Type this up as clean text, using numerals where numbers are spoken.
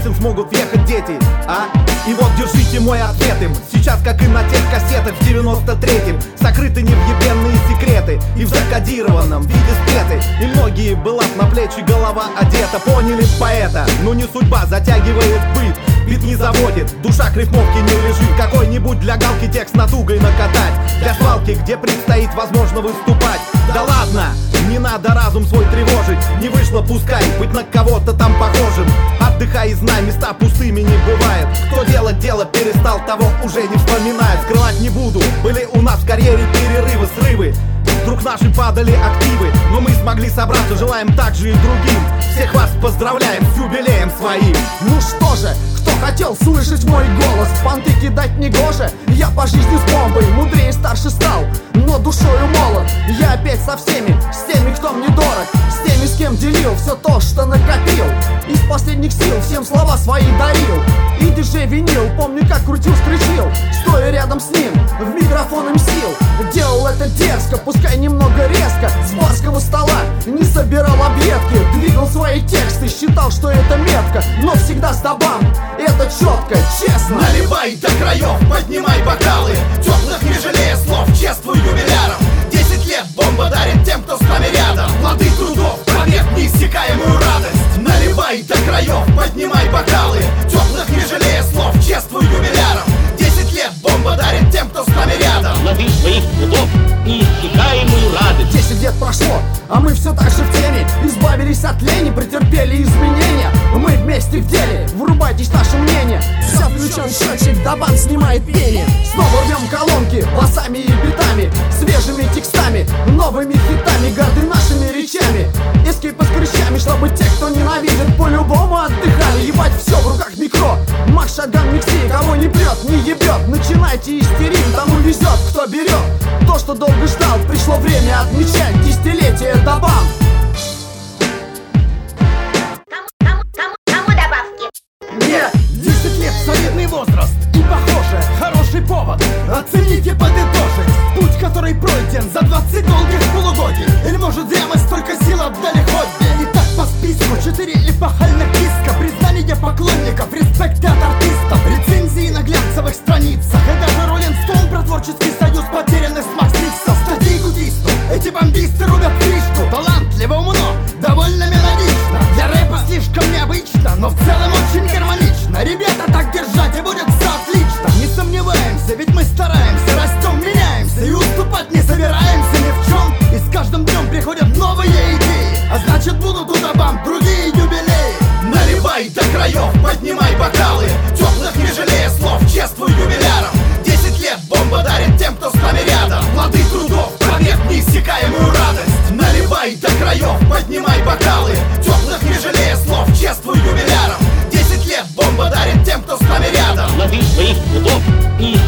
машин смогут въехать дети, а? И вот держите мой ответ им. Сейчас, как и на тех кассетах в 93-м, сокрыты невъебенные секреты и в закодированном виде спеты. И многие была на плечи голова одета. Поняли поэта? Ну не судьба затягивает быт. Бит не заводит, душа к рифмовке не лежит. Какой-нибудь для галки текст натугой накатать, для свалки, где предстоит, возможно, выступать. Да ладно, не надо разум свой тревожить. Не вышло, пускай, быть на кого-то там похожим. Отдыхай и знай, места пустыми не бывает. Кто делать дело перестал, того уже не вспоминает. Скрывать не буду, были у нас в карьере перерывы, срывы. Вдруг наши падали активы, но мы смогли собраться, желаем так же и другим. Всех вас поздравляем с юбилеем своим. Ну что же, кто хотел слышать мой голос? Понты кидать не гоже, я по жизни с бомбой. Мудрее старше стал, но душою молод. Я опять со всеми, с теми, кто мне дорог, с теми, с кем делил все то, что накопил. Из последних сил всем слова свои дарил. И диджей винил, помню, как крутил-скрючил, стоя рядом с ним, в микрофон им сил. Делал это дерзко, пускай немного резко, с барского стола не собирал объедки. Двигал свои тексты, считал, что это метко, но всегда с добам, это четко, честно. Наливай до краев, поднимай бокалы, теплых не жалея слов, чествуй юбиляров. 10 лет бомба дарит тем, кто с нами рядом. Плоды трудов, побед, неиссякаемую радость. Наливай до краев, поднимай бокалы, теплых не жалея слов, чествуй юбиляров. 10 лет бомба дарит тем, кто с нами рядом. Плоды своих трудов, неиссякаемую радость. 10 лет прошло, а мы все так же в теме. Избавились от лени, претерпели изменения. Мы вместе в деле, врубайтесь наше мнение. Все включен счетчик, Дабан снимает пение. Снова рвем колонки, басами и битами, свежими текстами, новыми хитами, горды нашими речами. Эскейпы с крючами, чтобы те, кто ненавидит, по-любому отдыхали. Ебать, все в руках микро, Макс Шаган микси. Кого не прет, не ебет, начинайте истерить. Тому везет, кто берет то, что долго ждал. Пришло время отмечать десятилетие Дабан. Мне 10 лет, солидный возраст и, похоже, хороший повод оцените, подытожить путь, который пройден за 20 долгих полугодий. Или может зря мы столько сил отдали хобби. И так по списку 4 эпохальных диска, признание поклонников, респект от артистов, рецензии на глянцевых страницах, и даже Роллинг Стоун про творческий союз потерянных с Макс Рикса. Статейку дисну, эти бомбисты рубят фишку. Талантливо, умно, довольно мелодично, для рэпа слишком необычно, но в целом очень гармонично. Ребята, так держать и будет все отлично. Не сомневаемся, ведь мы стараемся, растем, меняемся и уступать не собираемся ни в чем. И с каждым днем приходят новые идеи, а значит будут у Дабан другие юбилеи. Наливай до краев, поднимай бокалы, теплых не жалея слов, чествуй юбиляров. 10 лет бомба дарит тем, кто с нами рядом. Плоды трудов, побед, неиссякаемую радость. Наливай до краев, поднимай бокалы, теплых не жалея слов, чествуй юбиляров. 10 лет бомба дарит тем, кто с нами рядом. Плоды своих трудов,